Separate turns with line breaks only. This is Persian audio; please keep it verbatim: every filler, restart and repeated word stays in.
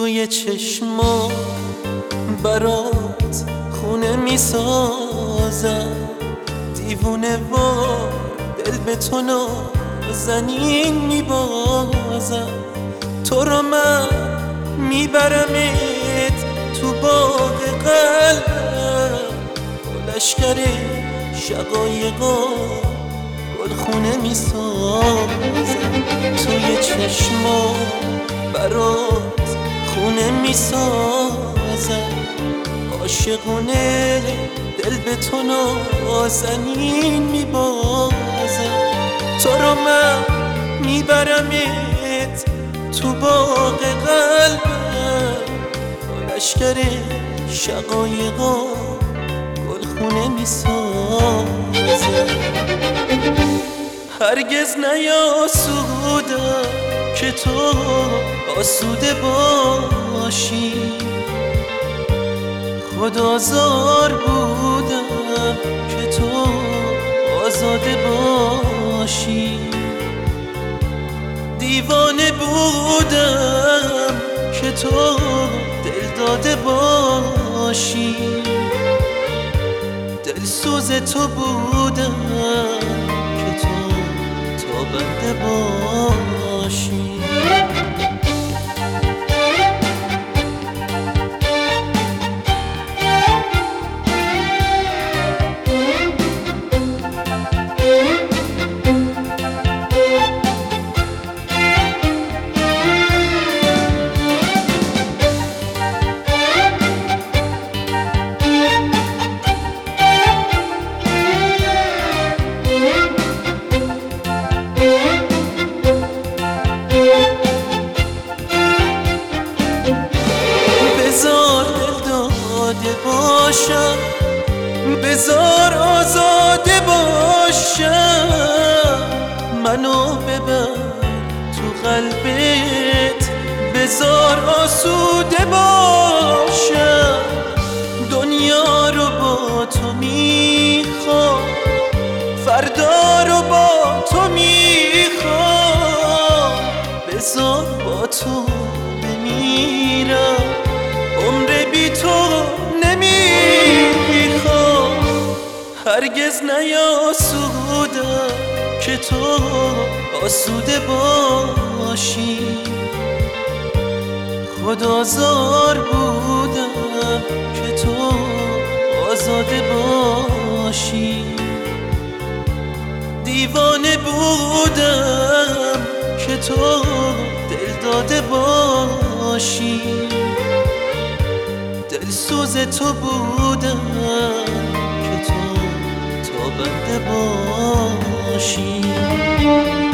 توی چشما برات خونه میسازم، دیوونه وار دل به تو نازنین میبازم. تو رو من میبرمت تو باغ قلبم، با لشکر شقایقا گلخونه میسازم. توی چشما برات خونه میسازم، عاشقونه دل به تو نازنین میبازم. تو رو من میبرمت تو باغ قلبم، با لشکر شقایقا گلخونه میسازم. هرگز نیاسودم که تو آسوده باشی، خود آزار بودم که تو آزاده باشی. دیوانه بودم که تو دل داده باشی، دل سوز تو بودم که تو تابنده باشی. باشم، بذار آزاده باشم، منو ببر تو قلبت، بذار آسوده باشم. دنیا رو با تو میخوام، فردا رو با تو میخوام، بذار با تو بمیرم، عمر بی تو نمیخوام. هرگز نیاسودم که تو آسوده باشی، خود آزار بودم که تو آزاده باشی. دیوانه بودم که تو دل داده باشی، دل سوز تو بودم که تو تابنده باشی.